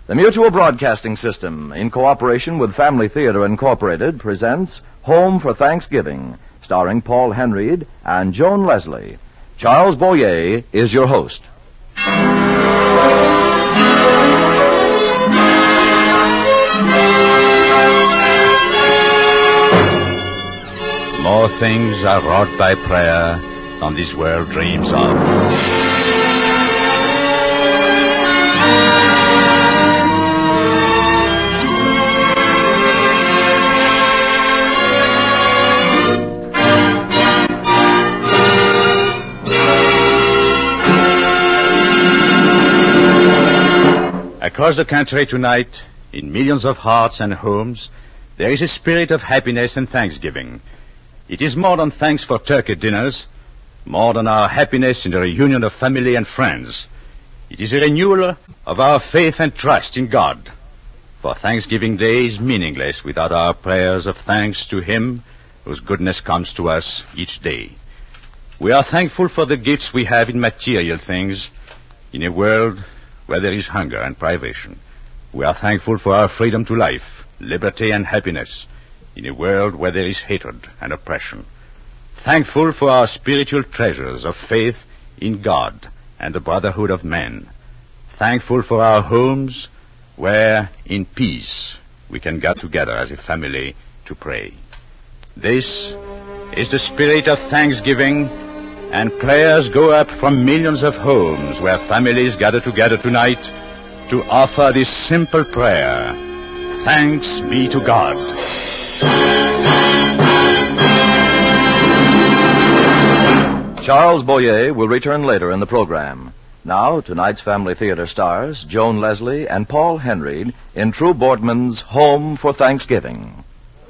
The Mutual Broadcasting System, in cooperation with Family Theater Incorporated, presents Home for Thanksgiving, starring Paul Henreid and Joan Leslie. Charles Boyer is your host. More things are wrought by prayer than this world dreams of. Across the country tonight, in millions of hearts and homes, there is a spirit of happiness and thanksgiving. It is more than thanks for turkey dinners, more than our happiness in the reunion of family and friends. It is a renewal of our faith and trust in God. For Thanksgiving Day is meaningless without our prayers of thanks to Him whose goodness comes to us each day. We are thankful for the gifts we have in material things in a world where there is hunger and privation. We are thankful for our freedom to life, liberty and happiness in a world where there is hatred and oppression. Thankful for our spiritual treasures of faith in God and the brotherhood of men. Thankful for our homes where, in peace, we can get together as a family to pray. This is the spirit of thanksgiving, and prayers go up from millions of homes where families gather together tonight to offer this simple prayer: Thanks be to God. Charles Boyer will return later in the program. Now, tonight's Family Theater stars Joan Leslie and Paul Henreid in True Boardman's Home for Thanksgiving.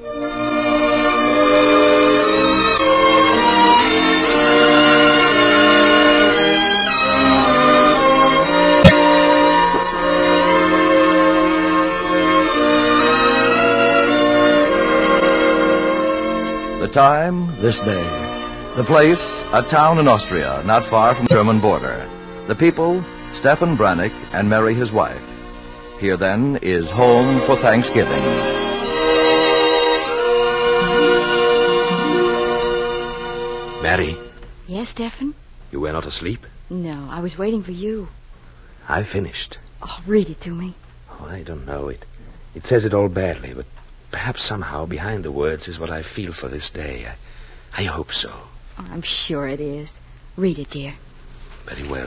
The time, this day. The place, a town in Austria, not far from the German border. The people, Stefan Brannick and Mary, his wife. Here, then, is Home for Thanksgiving. Mary? Yes, Stefan? You were not asleep? No, I was waiting for you. I finished. Oh, read it to me. Oh, I don't know. It says it all badly, but perhaps somehow behind the words is what I feel for this day. I hope so. Oh, I'm sure it is. Read it, dear. Very well.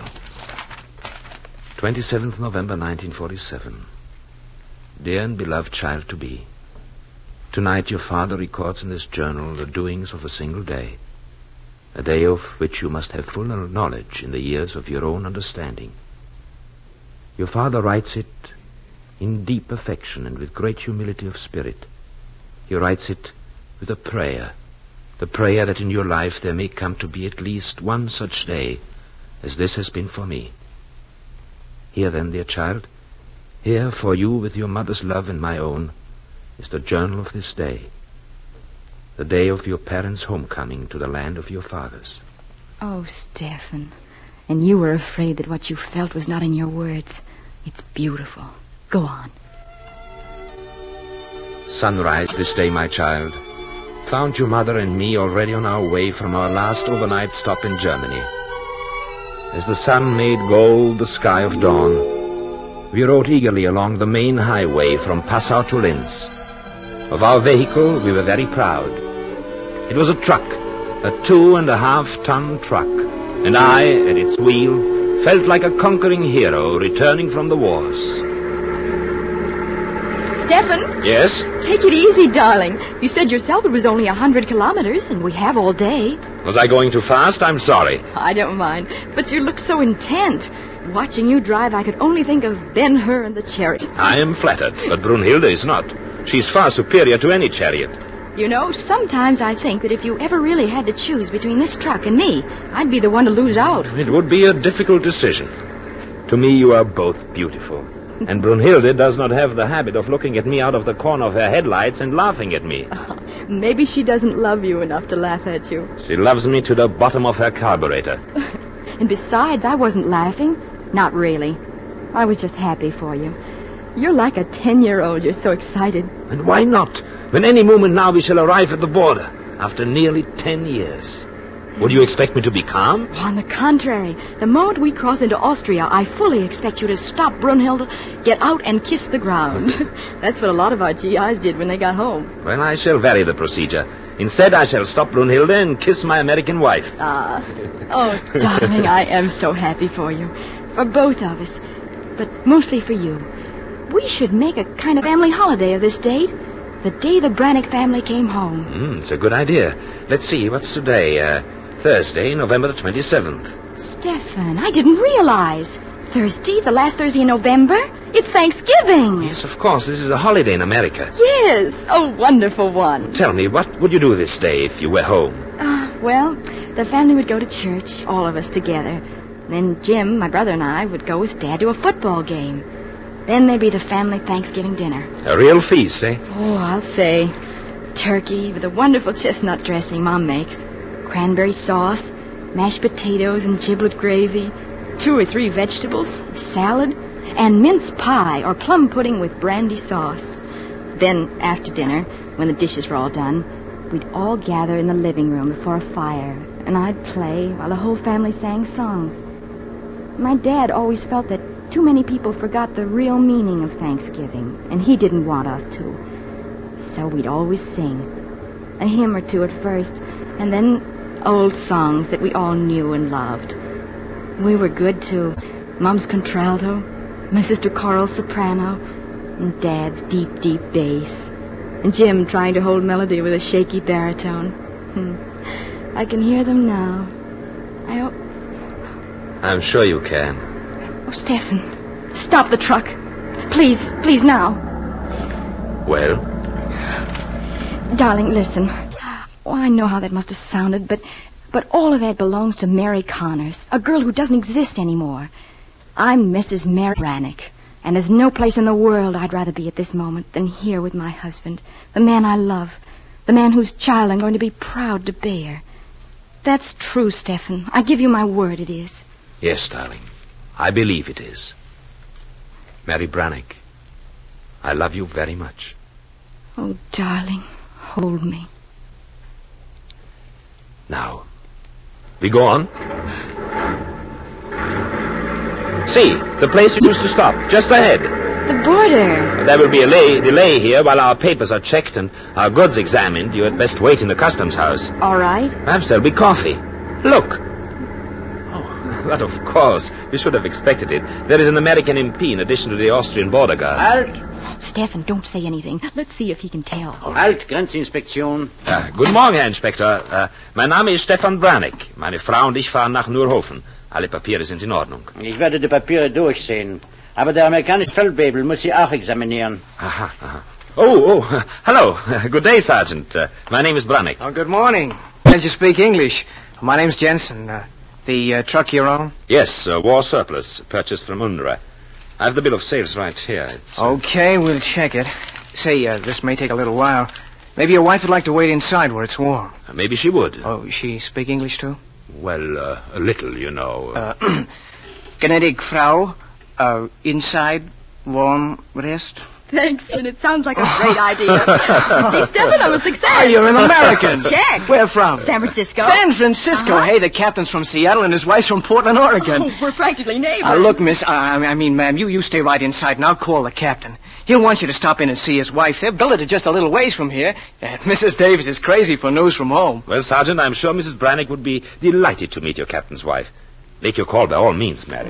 27th November 1947. Dear and beloved child-to-be, tonight your father records in this journal the doings of a single day, a day of which you must have full knowledge in the years of your own understanding. Your father writes it in deep affection and with great humility of spirit. He writes it with a prayer, the prayer that in your life there may come to be at least one such day as this has been for me. Here then, dear child, here for you with your mother's love and my own, is the journal of this day, the day of your parents' homecoming to the land of your fathers. Oh, Stefan, and you were afraid that what you felt was not in your words. It's beautiful. Go on. Sunrise this day, my child. Found your mother and me already on our way from our last overnight stop in Germany. As the sun made gold the sky of dawn, we rode eagerly along the main highway from Passau to Linz. Of our vehicle, we were very proud. It was a truck, a 2.5-ton truck, and I, at its wheel, felt like a conquering hero returning from the wars. Stefan? Yes? Take it easy, darling. You said yourself it was only 100 kilometers, and we have all day. Was I going too fast? I'm sorry. I don't mind, but you look so intent. Watching you drive, I could only think of Ben-Hur and the chariot. I am flattered, but Brunhilde is not. She's far superior to any chariot. You know, sometimes I think that if you ever really had to choose between this truck and me, I'd be the one to lose out. It would be a difficult decision. To me, you are both beautiful. And Brunhilde does not have the habit of looking at me out of the corner of her headlights and laughing at me. Maybe she doesn't love you enough to laugh at you. She loves me to the bottom of her carburetor. And besides, I wasn't laughing. Not really. I was just happy for you. You're like a 10-year-old. You're so excited. And why not? When any moment now we shall arrive at the border, after nearly 10 years. Would you expect me to be calm? On the contrary, the moment we cross into Austria, I fully expect you to stop Brunhilde, get out and kiss the ground. That's what a lot of our GIs did when they got home. Well, I shall vary the procedure. Instead, I shall stop Brunhilde and kiss my American wife. Oh, darling, I am so happy for you. For both of us. But mostly for you. We should make a kind of family holiday of this date. The day the Brannick family came home. It's a good idea. Let's see, what's today? Thursday, November the 27th. Stefan, I didn't realize. Thursday, the last Thursday in November? It's Thanksgiving. Yes, of course. This is a holiday in America. Yes, a wonderful one. Tell me, what would you do this day if you were home? Well, the family would go to church, all of us together. Then Jim, my brother, and I would go with Dad to a football game. Then there'd be the family Thanksgiving dinner. A real feast, eh? Oh, I'll say. Turkey with a wonderful chestnut dressing Mom makes. Cranberry sauce, mashed potatoes and giblet gravy, 2 or 3 vegetables, salad, and mince pie or plum pudding with brandy sauce. Then, after dinner, when the dishes were all done, we'd all gather in the living room before a fire, and I'd play while the whole family sang songs. My dad always felt that too many people forgot the real meaning of Thanksgiving, and he didn't want us to. So we'd always sing. A hymn or two at first, and then old songs that we all knew and loved. We were good, too. Mom's contralto, my sister Carl's soprano, and Dad's deep, deep bass, and Jim trying to hold melody with a shaky baritone. I can hear them now. I'm sure you can. Oh, Stefan, stop the truck. Please, please now. Well? Darling, listen. Oh, I know how that must have sounded, but all of that belongs to Mary Connors, a girl who doesn't exist anymore. I'm Mrs. Mary Brannick, and there's no place in the world I'd rather be at this moment than here with my husband, the man I love, the man whose child I'm going to be proud to bear. That's true, Stefan. I give you my word it is. Yes, darling. I believe it is. Mary Brannick, I love you very much. Oh, darling, hold me. Now, we go on. See, the place we used to stop, just ahead. The border. There will be a delay here while our papers are checked and our goods examined. You had best wait in the customs house. All right. Perhaps there'll be coffee. Look. Oh, but of course. We should have expected it. There is an American MP in addition to the Austrian border guard. Halt! Stefan, don't say anything. Let's see if he can tell. Halt, Grenzinspektion. Guten Morgen, Herr Inspektor. Mein Name ist Stefan Brannick. Meine Frau und ich fahren nach Nurhofen. Alle Papiere sind in Ordnung. Ich werde die Papiere durchsehen. Aber der amerikanische Feldwebel muss sie auch examinieren. Aha. Oh, hello. Good day, Sergeant. My name is Brannick. Oh, good morning. Can't you speak English? My name's Jensen. The truck you're on? Yes, war surplus, purchased from UNRWA. I have the bill of sales right here. Okay, we'll check it. Say, this may take a little while. Maybe your wife would like to wait inside where it's warm. Maybe she would. Oh, she speak English, too? Well, a little, you know. Gnädig Frau, inside, warm, rest? Thanks, and it sounds like a great idea. You see, Stefan, I'm a success. Oh, you're an American. Check. Where from? San Francisco. San Francisco? Uh-huh. Hey, the captain's from Seattle and his wife's from Portland, Oregon. Oh, we're practically neighbors. Look, miss, I mean, ma'am, you stay right inside and I'll call the captain. He'll want you to stop in and see his wife. They're billeted just a little ways from here. And Mrs. Davis is crazy for news from home. Well, Sergeant, I'm sure Mrs. Brannick would be delighted to meet your captain's wife. Make your call by all means, Mary.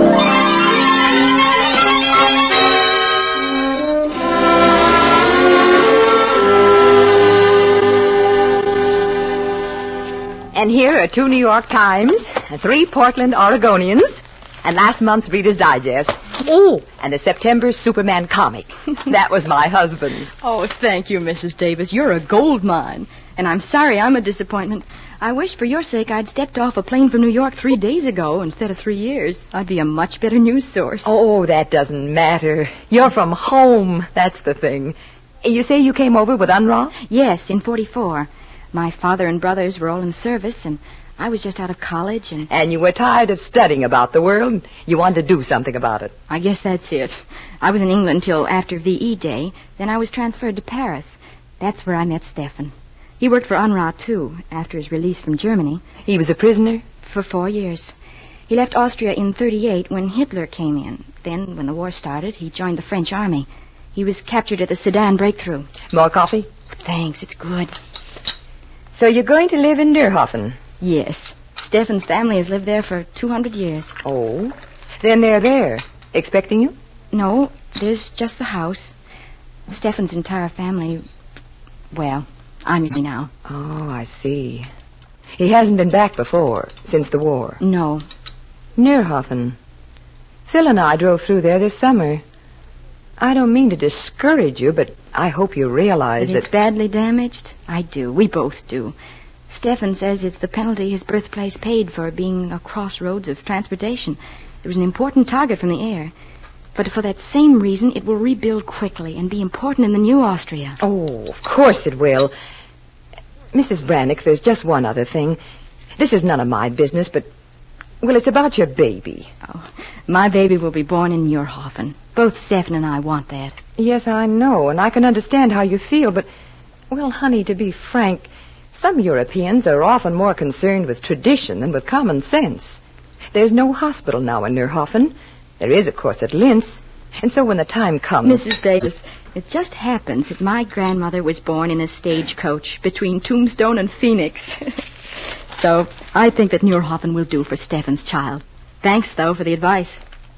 And here are 2 New York Times, 3 Portland Oregonians, and last month's Reader's Digest. Oh, and a September Superman comic. That was my husband's. Oh, thank you, Mrs. Davis. You're a gold mine. And I'm sorry I'm a disappointment. I wish for your sake I'd stepped off a plane from New York 3 days ago instead of 3 years. I'd be a much better news source. Oh, that doesn't matter. You're from home. That's the thing. You say you came over with UNRWA? Yes, in 44. My father and brothers were all in service, and I was just out of college and... And you were tired of studying about the world. You wanted to do something about it. I guess that's it. I was in England till after VE Day. Then I was transferred to Paris. That's where I met Stefan. He worked for UNRWA, too, after his release from Germany. He was a prisoner? For 4 years. He left Austria in 1938 when Hitler came in. Then, when the war started, he joined the French army. He was captured at the Sedan breakthrough. More coffee? Thanks, it's good. So you're going to live in Neerhofen? Yes. Stefan's family has lived there for 200 years. Oh? Then they're there, expecting you? No, there's just the house. Stefan's entire family... Well, I'm here now. Oh, I see. He hasn't been back before, since the war? No. Neerhofen. Phil and I drove through there this summer. I don't mean to discourage you, but I hope you realize that... It's badly damaged? I do. We both do. Stefan says it's the penalty his birthplace paid for being a crossroads of transportation. It was an important target from the air. But for that same reason, it will rebuild quickly and be important in the new Austria. Oh, of course it will. Mrs. Brannick, there's just one other thing. This is none of my business, but... Well, it's about your baby. Oh, my baby will be born in Neerhofen. Both Stefan and I want that. Yes, I know, and I can understand how you feel, but... Well, honey, to be frank, some Europeans are often more concerned with tradition than with common sense. There's no hospital now in Neerhofen. There is, of course, at Linz. And so when the time comes... Mrs. Davis, it just happens that my grandmother was born in a stagecoach between Tombstone and Phoenix. So I think that Neerhofen will do for Stefan's child. Thanks, though, for the advice.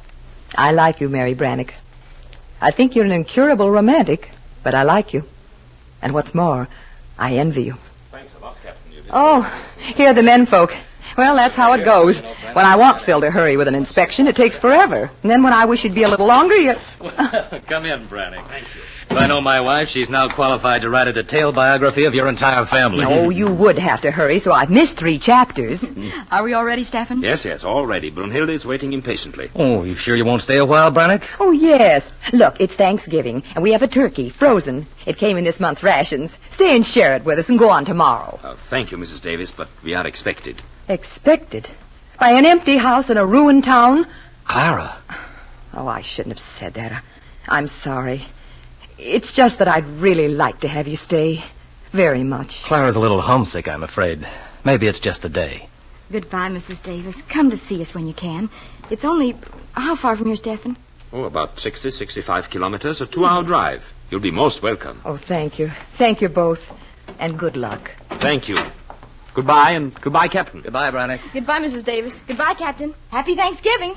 I like you, Mary Brannick. I think you're an incurable romantic, but I like you. And what's more, I envy you. Thanks a lot, Captain. Oh, here are the men folk. Well, that's how it goes. When I want Phil to hurry with an inspection, it takes forever. And then when I wish he'd be a little longer, you... Come in, Brannick. Thank you. If I know my wife, she's now qualified to write a detailed biography of your entire family. No, you would have to hurry, so I've missed 3 chapters. Are we all ready, Stefan? Yes, all ready. Brunhilde is waiting impatiently. Oh, you sure you won't stay a while, Brannick? Oh, yes. Look, it's Thanksgiving, and we have a turkey, frozen. It came in this month's rations. Stay and share it with us and go on tomorrow. Oh, thank you, Mrs. Davis, but we are expected. Expected? By an empty house in a ruined town? Clara. Oh, I shouldn't have said that. I'm sorry. It's just that I'd really like to have you stay. Very much. Clara's a little homesick, I'm afraid. Maybe it's just a day. Goodbye, Mrs. Davis. Come to see us when you can. It's only... How far from here, Stefan? Oh, about 65 kilometers, a 2-hour drive. You'll be most welcome. Oh, thank you. Thank you both. And good luck. Thank you. Goodbye, and goodbye, Captain. Goodbye, Brannick. Goodbye, Mrs. Davis. Goodbye, Captain. Happy Thanksgiving.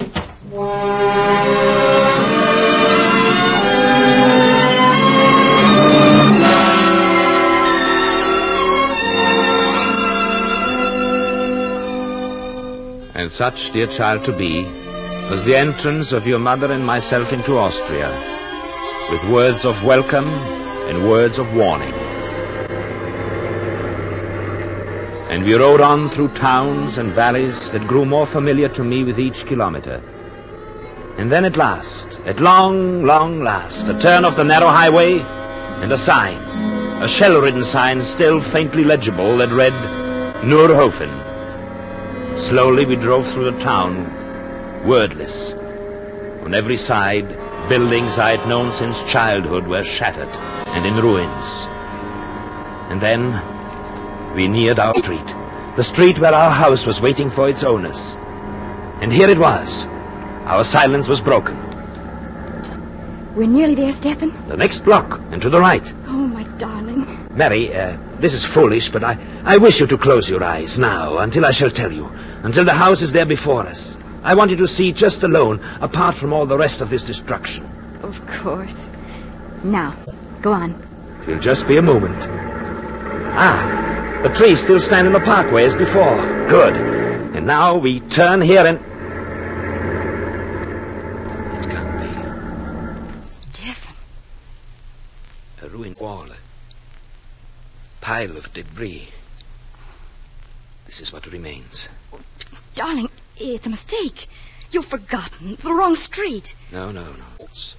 And such, dear child to be, was the entrance of your mother and myself into Austria, with words of welcome and words of warning. And we rode on through towns and valleys that grew more familiar to me with each kilometer. And then at last, at long, long last, a turn of the narrow highway and a sign, a shell-ridden sign still faintly legible that read, Neerhofen. Slowly we drove through the town, wordless. On every side, buildings I had known since childhood were shattered and in ruins. And then we neared our street, the street where our house was waiting for its owners. And here it was. Our silence was broken. We're nearly there, Stefan. The next block, and to the right. Oh, my darling. Mary, this is foolish, but I wish you to close your eyes now, until I shall tell you. Until the house is there before us. I want you to see just alone, apart from all the rest of this destruction. Of course. Now, go on. It'll just be a moment. The trees still stand in the parkway as before. Good. And now we turn here and... It can't be. Stefan. A ruined wall. A pile of debris. This is what remains. Darling, it's a mistake. You've forgotten the wrong street. No.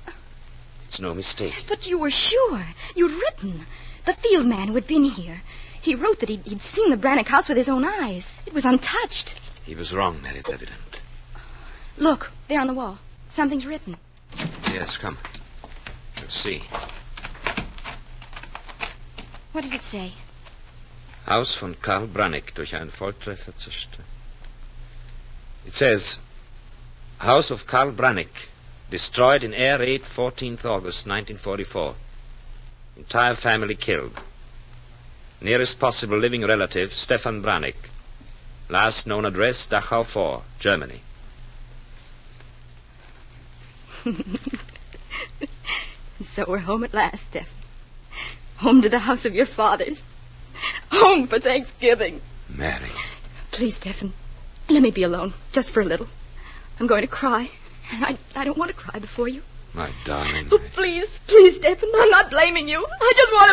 It's no mistake. But you were sure. You'd written. The field man who had been here. He wrote that he'd seen the Brannock house with his own eyes. It was untouched. He was wrong, Mary. It's evident. Look, there on the wall. Something's written. Yes, come. Let's see. What does it say? Haus von Karl Brannock durch einen Volltreffer zerstört. It says, House of Karl Brannock, destroyed in air raid 14th August 1944. Entire family killed. Nearest possible living relative, Stefan Brannock. Last known address, Dachau 4, Germany. So we're home at last, Stefan. Home to the house of your fathers. Home for Thanksgiving. Mary. Please, Stefan, let me be alone, just for a little. I'm going to cry. And I don't want to cry before you. My darling. Oh, please, please, Stefan. I'm not blaming you. I just want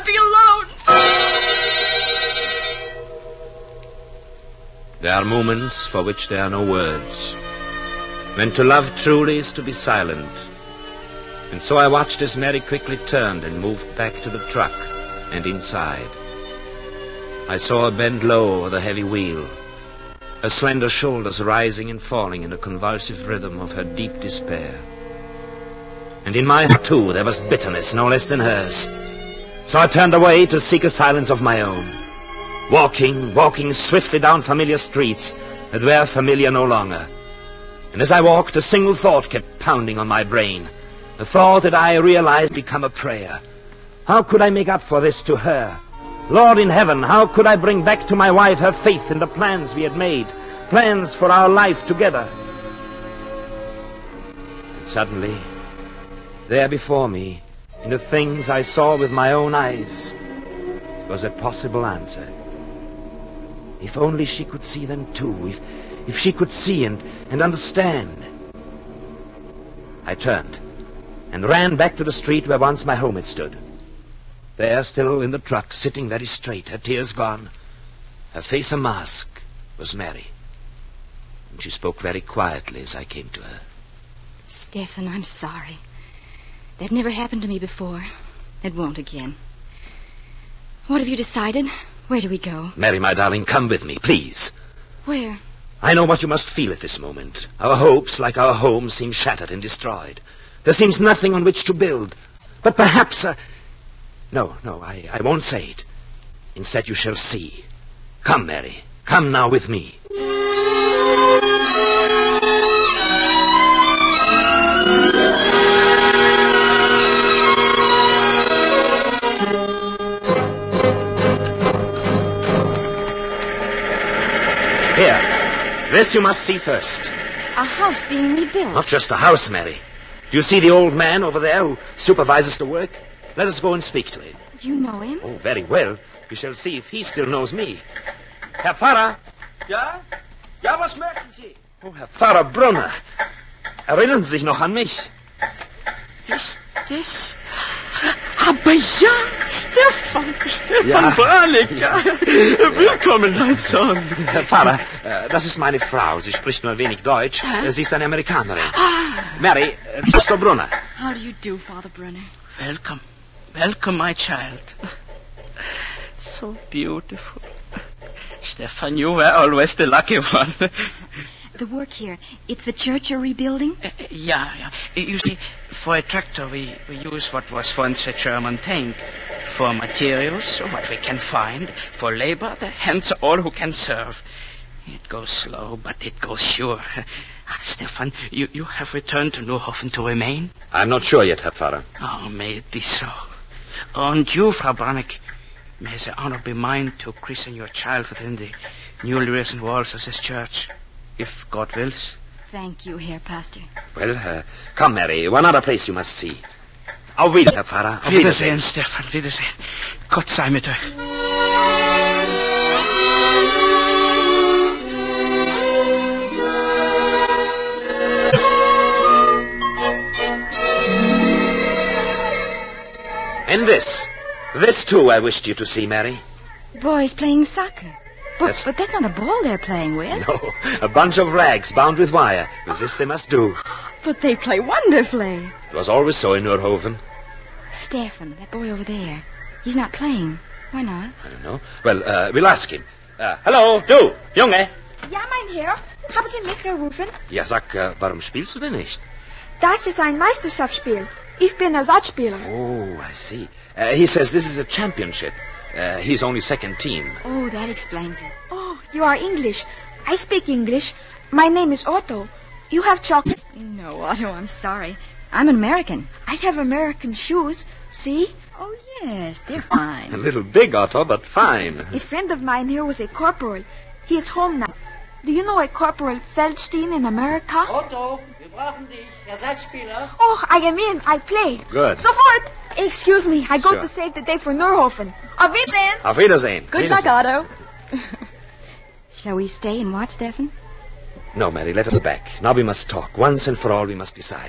to be alone. There are moments for which there are no words. When to love truly is to be silent. And so I watched as Mary quickly turned and moved back to the truck and inside. I saw her bend low over the heavy wheel, her slender shoulders rising and falling in a convulsive rhythm of her deep despair. And in my heart, too, there was bitterness no less than hers. So I turned away to seek a silence of my own. Walking swiftly down familiar streets that were familiar no longer. And as I walked, a single thought kept pounding on my brain. A thought that I realized become a prayer. How could I make up for this to her? Lord in heaven, how could I bring back to my wife her faith in the plans we had made? Plans for our life together. And suddenly, there before me, in the things I saw with my own eyes, was a possible answer. If only she could see them too. If she could see and understand. I turned and ran back to the street where once my home had stood. There, still in the truck, sitting very straight, her tears gone, her face a mask, was Mary. And she spoke very quietly as I came to her. Stefan, I'm sorry. That never happened to me before. It won't again. What have you decided? Where do we go? Mary, my darling, come with me, please. Where? I know what you must feel at this moment. Our hopes, like our home, seem shattered and destroyed. There seems nothing on which to build. But perhaps... No, I won't say it. Instead, you shall see. Come, Mary. Come now with me. Here. This you must see first. A house being rebuilt. Not just a house, Mary. Do you see the old man over there who supervises the work? Let us go and speak to him. You know him? Oh, very well. We shall see if he still knows me. Herr Pfarrer? Ja? Ja, was möchten Sie? Oh, Herr Pfarrer Brunner. Erinnern Sie sich noch an mich? Ist das... Aber ja, Stefan Brannock. Ja. Willkommen, mein Sohn. Herr Pfarrer, das ist meine Frau. Sie spricht nur ein wenig Deutsch. Sie ist eine Amerikanerin. Mary, Pastor Brunner. How do you do, Father Brunner? Welcome, my child. So beautiful. Stefan, you were always the lucky one. The work here, it's the church you're rebuilding? Yeah. You see, for a tractor, we use what was once a German tank. For materials, what we can find. For labor, the hands are all who can serve. It goes slow, but it goes sure. Stefan, you have returned to Neuhofen to remain? I'm not sure yet, Herr Pfarrer. Oh, may it be so. And you, Frau Brannock, may the honor be mine to christen your child within the newly risen walls of this church, if God wills. Thank you, Herr Pastor. Well, come, Mary. One other place you must see. Auf Wiedersehen, Herr Pfarrer. Auf Wiedersehen, Stefan. Wiedersehen. Gott sei mit euch. And this too I wished you to see, Mary. Boys playing soccer. But that's not a ball they're playing with. No, a bunch of rags bound with wire. With this they must do. But they play wonderfully. It was always so in Neuhofen. Stefan, that boy over there, he's not playing. Why not? I don't know. Well, we'll ask him. Hallo, du, Junge. Ja, mein Herr. Haben Sie mich gerufen? Ja, sag, warum spielst du denn nicht? Das ist ein Meisterschaftsspiel. Ich bin Ersatzspieler. Oh, I see. He says this is a championship. He's only second team. Oh, that explains it. Oh, you are English. I speak English. My name is Otto. You have chocolate? No, Otto, I'm sorry. I'm an American. I have American shoes. See? Oh, yes, they're fine. A little big, Otto, but fine. A friend of mine here was a corporal. He is home now. Do you know a Corporal Feldstein in America? Otto, wir brauchen dich. Ersatzspieler. Oh, I am in. I play. Good. Sofort. Excuse me. I go Sure. to save the day for Neuhofen. Auf Wiedersehen. Auf Wiedersehen. Good luck, Otto. Shall we stay and watch, Stefan? No, Mary, let us back. Now we must talk. Once and for all, we must decide.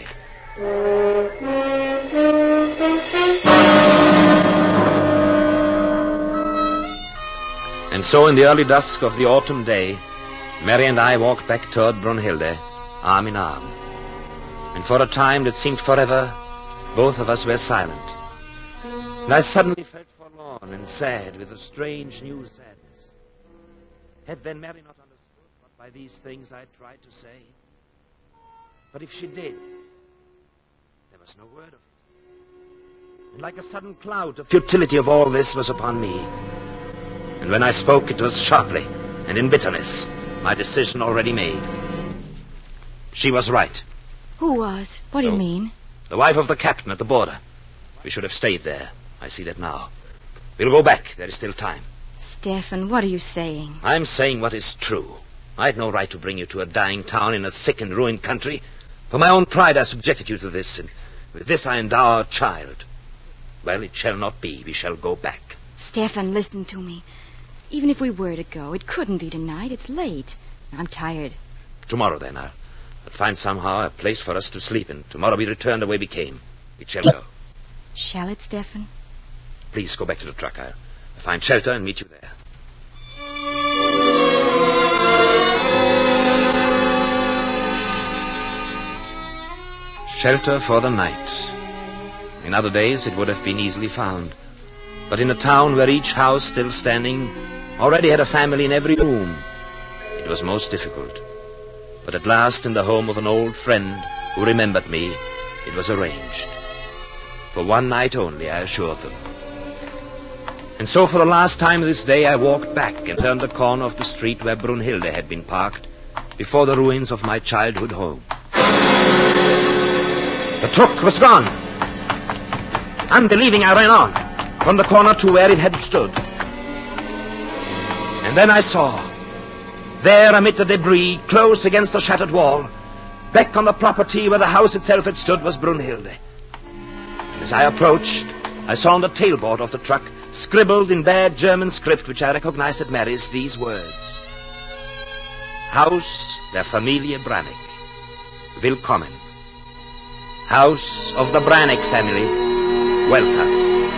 And so in the early dusk of the autumn day, Mary and I walked back toward Brunhilde, arm in arm. And for a time that seemed forever, both of us were silent. And I suddenly felt forlorn and sad with a strange new sadness. Had then Mary not understood what by these things I tried to say? But if she did, there was no word of it. And like a sudden cloud, the futility of all this was upon me. And when I spoke, it was sharply and in bitterness, my decision already made. She was right. Who was? What do you mean? The wife of the captain at the border. We should have stayed there. I see that now. We'll go back. There is still time. Stefan, what are you saying? I'm saying what is true. I had no right to bring you to a dying town in a sick and ruined country. For my own pride, I subjected you to this, and with this I endow our child. Well, it shall not be. We shall go back. Stefan, listen to me. Even if we were to go, it couldn't be tonight. It's late. I'm tired. Tomorrow, then, I'll find somehow a place for us to sleep in. Tomorrow we return the way we came. It shall go. Shall it, Stefan? Please go back to the truck. I'll find shelter and meet you there. Shelter for the night. In other days it would have been easily found. But in a town where each house still standing already had a family in every room, it was most difficult. But at last, in the home of an old friend who remembered me, it was arranged. For one night only, I assured them. And so for the last time this day I walked back and turned the corner of the street where Brunhilde had been parked, before the ruins of my childhood home. The truck was gone. Unbelieving, I ran on, from the corner to where it had stood. And then I saw, there amid the debris, close against the shattered wall, back on the property where the house itself had stood, was Brunhilde. And as I approached, I saw on the tailboard of the truck, scribbled in bad German script, which I recognized at Mary's, these words: Haus der Familie Brannick. Willkommen. House of the Brannick family. Welcome.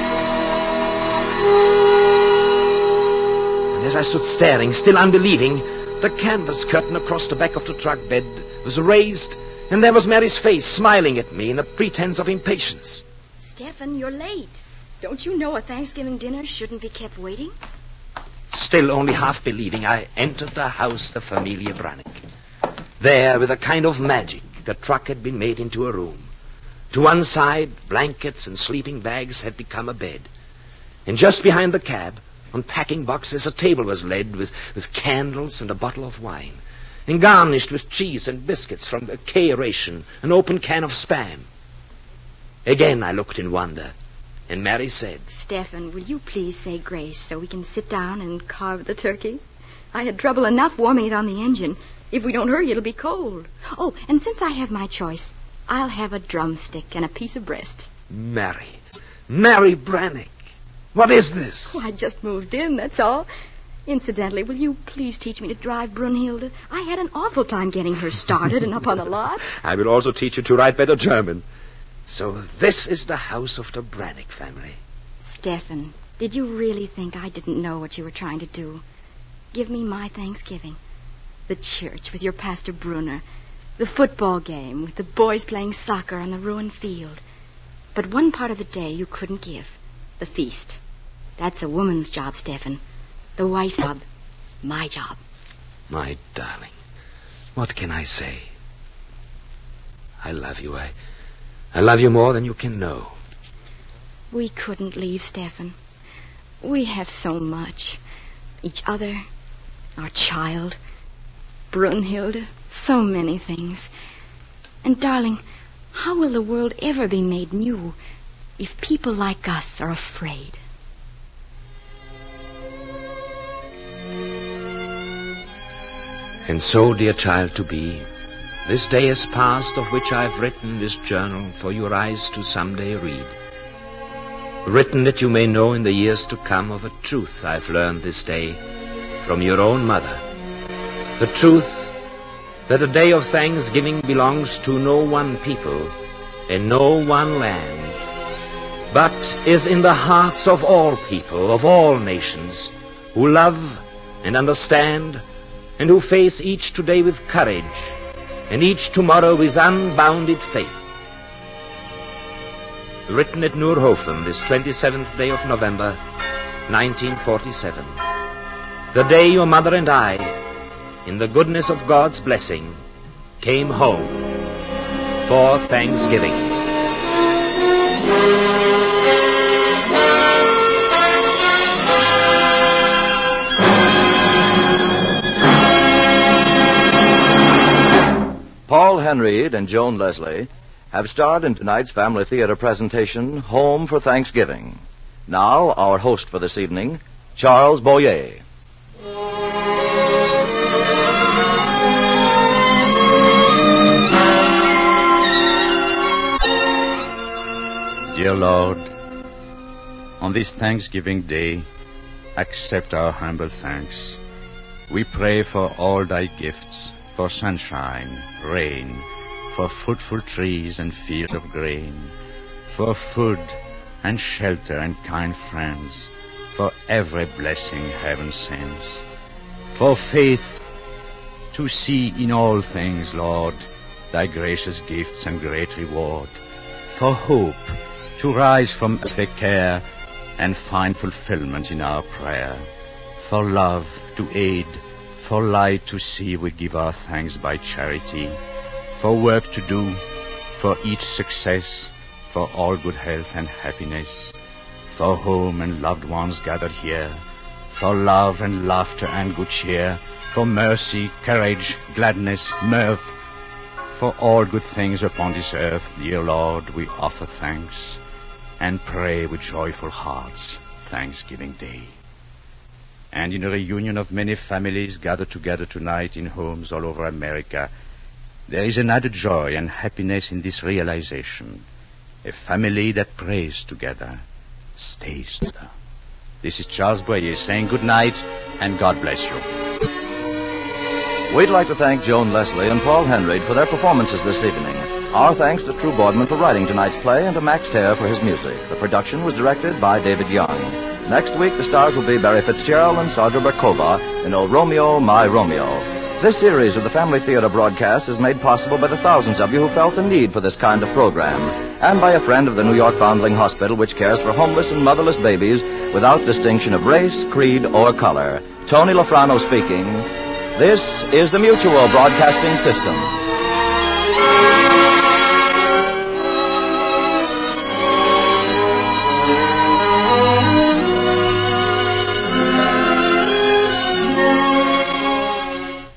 And as I stood staring, still unbelieving, the canvas curtain across the back of the truck bed was raised, and there was Mary's face smiling at me in a pretense of impatience. Stefan, you're late. Don't you know a Thanksgiving dinner shouldn't be kept waiting? Still only half believing, I entered the house of Familie Brannick. There, with a kind of magic, the truck had been made into a room. To one side, blankets and sleeping bags had become a bed. And just behind the cab, on packing boxes, a table was laid with candles and a bottle of wine, and garnished with cheese and biscuits from a K-ration, an open can of Spam. Again I looked in wonder, and Mary said, Stefan, will you please say grace so we can sit down and carve the turkey? I had trouble enough warming it on the engine. If we don't hurry, it'll be cold. Oh, and since I have my choice, I'll have a drumstick and a piece of breast. Mary Brannick, what is this? Oh, I just moved in, that's all. Incidentally, will you please teach me to drive Brunhilde? I had an awful time getting her started and up on the lot. I will also teach you to write better German. So this is the house of the Brannick family. Stefan, did you really think I didn't know what you were trying to do? Give me my Thanksgiving. The church with your Pastor Brunner. The football game with the boys playing soccer on the ruined field. But one part of the day you couldn't give. The feast. That's a woman's job, Stephen. The wife's job. My job. My darling, what can I say? I love you. I love you more than you can know. We couldn't leave, Stephen. We have so much. Each other, our child, Brunhilde, so many things. And, darling, how will the world ever be made new if people like us are afraid? And so, dear child-to-be, this day is past of which I've written this journal for your eyes to someday read. Written that you may know in the years to come of a truth I've learned this day from your own mother. The truth that a day of thanksgiving belongs to no one people and no one land, but is in the hearts of all people, of all nations, who love and understand and who face each today with courage and each tomorrow with unbounded faith. Written at Noorhofen, this 27th day of November, 1947. The day your mother and I, in the goodness of God's blessing, came home for Thanksgiving. Paul Henreid and Joan Leslie have starred in tonight's Family Theater presentation, Home for Thanksgiving. Now, our host for this evening, Charles Boyer. Dear Lord, on this Thanksgiving Day, accept our humble thanks. We pray for all thy gifts, for sunshine, rain, for fruitful trees and fields of grain, for food and shelter and kind friends, for every blessing heaven sends, for faith to see in all things, Lord, thy gracious gifts and great reward, for hope to rise from earthly care and find fulfillment in our prayer, for love to aid, for light to see, we give our thanks by charity, for work to do, for each success, for all good health and happiness, for home and loved ones gathered here, for love and laughter and good cheer, for mercy, courage, gladness, mirth, for all good things upon this earth, dear Lord, we offer thanks and pray with joyful hearts Thanksgiving Day. And in a reunion of many families gathered together tonight in homes all over America, there is an added joy and happiness in this realization. A family that prays together, stays together. This is Charles Boyer saying good night and God bless you. We'd like to thank Joan Leslie and Paul Henreid for their performances this evening. Our thanks to True Boardman for writing tonight's play and to Max Terre for his music. The production was directed by David Young. Next week, the stars will be Barry Fitzgerald and Sandra Barkova in O Romeo, My Romeo. This series of the Family Theater broadcast is made possible by the thousands of you who felt the need for this kind of program, and by a friend of the New York Foundling Hospital, which cares for homeless and motherless babies without distinction of race, creed, or color. Tony Lafrano speaking. This is the Mutual Broadcasting System.